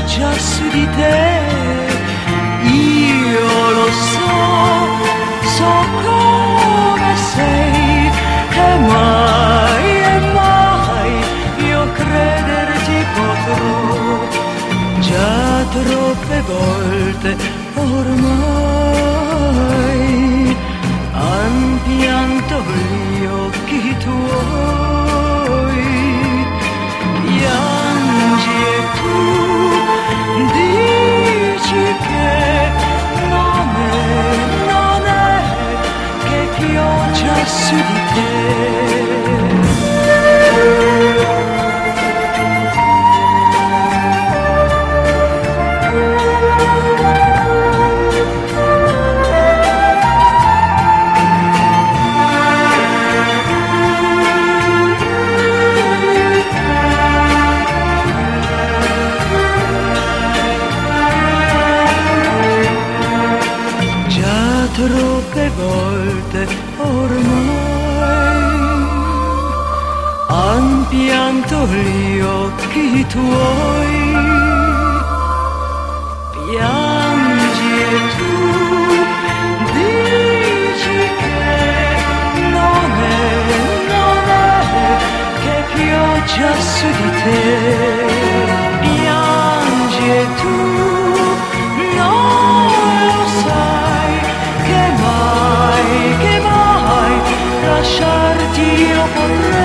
pioggia su di te. Io lo so come sei, e mai io crederti potrò. Già troppe volte ormai han pianto gli occhi tuoi, piangi e tu dici che non è che pioggia su di te. Troppe volte ormai han pianto gli occhi tuoi, piangi e tu dici che non è che pioggia su di te. Piangi e tu lasciarti io vorrei.